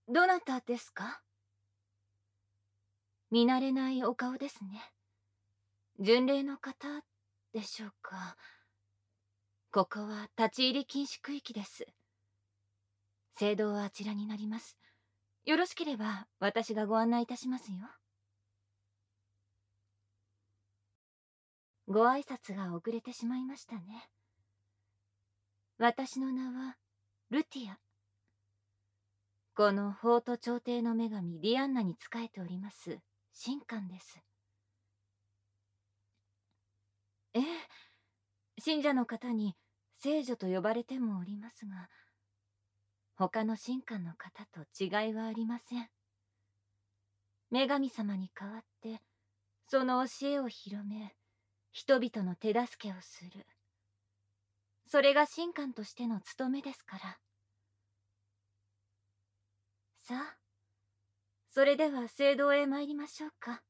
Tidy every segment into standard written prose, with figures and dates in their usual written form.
どなたですか？見慣れないお顔ですね。巡礼の方でしょうか。ここは立ち入り禁止区域です。聖堂はあちらになります。よろしければ私がご案内いたしますよ。ご挨拶が遅れてしまいましたね。私の名はルティア。このフォート朝廷の女神ディアンナに仕えております神官です。ええ、信者の方に聖女と呼ばれてもおりますが、他の神官の方と違いはありません。女神様に代わってその教えを広め、人々の手助けをする。それが神官としての務めですから。さあ、それでは聖堂へ参りましょうか。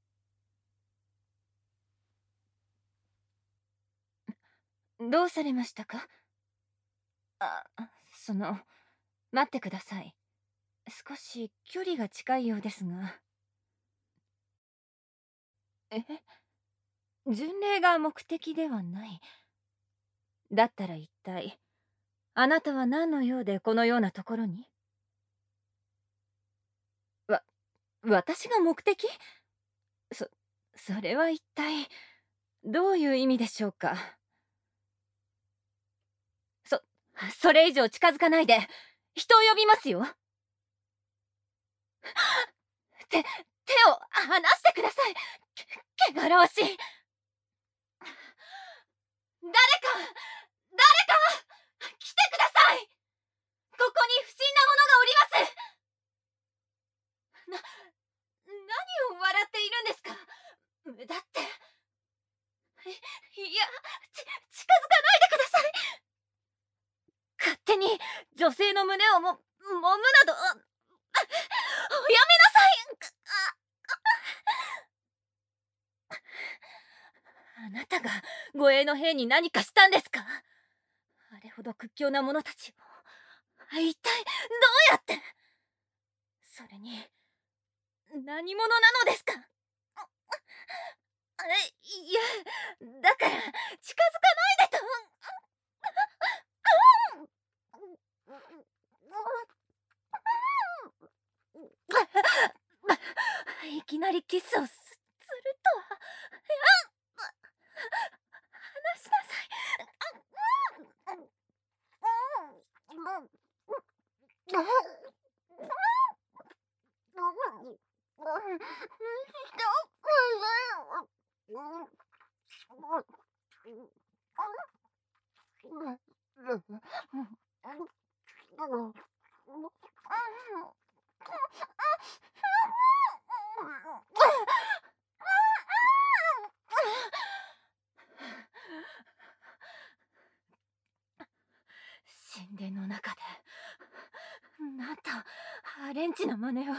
どうされましたか？あ、待ってください。少し距離が近いようですが。え？巡礼が目的ではない。だったら一体、あなたは何の用でこのようなところに？私が目的？それは一体、どういう意味でしょうか。それ以上近づかないで。人を呼びますよ。手を離してください。汚らわしい。誰か来てください。ここに不審なものがおります。何を笑っているんですか。だって、いや、近づかないでください。勝手に女性の胸を揉むなど、おやめなさい。あなたが護衛の兵に何かしたんですか？あれほど屈強な者たちを一体どうやって？それに何者なのですか？いや、だから近づかないでと。いきなりキスをするとは。話しなさい。神殿の中でなんとアレンジの真似を。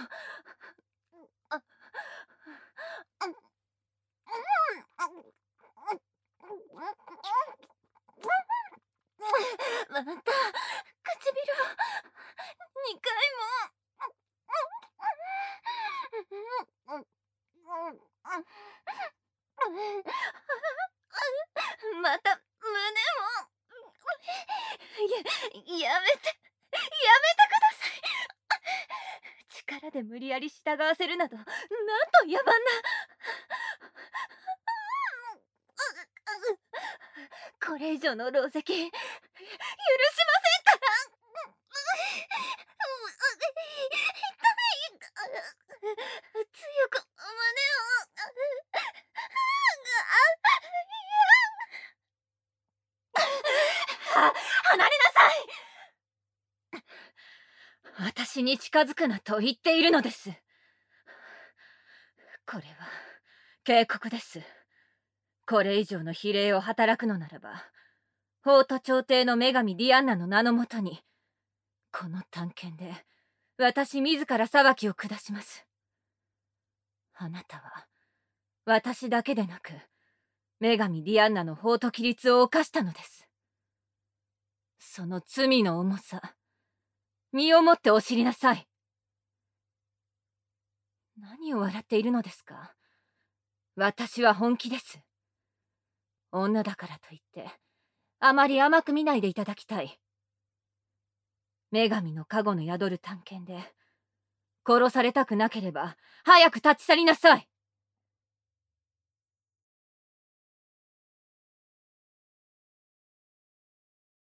また唇を2回も。また胸も。やめてください。力で無理やり従わせるなど、なんと野蛮な。これ以上の狼藉許しませんから。強く胸を。離れなさい。私に近づくなと言っているのです。これは警告です。これ以上の非礼を働くのならば、フォート朝廷の女神ディアンナの名のもとに、この探検で私自ら裁きを下します。あなたは私だけでなく女神ディアンナのフォート規律を犯したのです。その罪の重さ、身をもってお知りなさい。 何を笑っているのですか？私は本気です。女だからといってあまり甘く見ないでいただきたい。女神の加護の宿る探検で殺されたくなければ早く立ち去りなさい。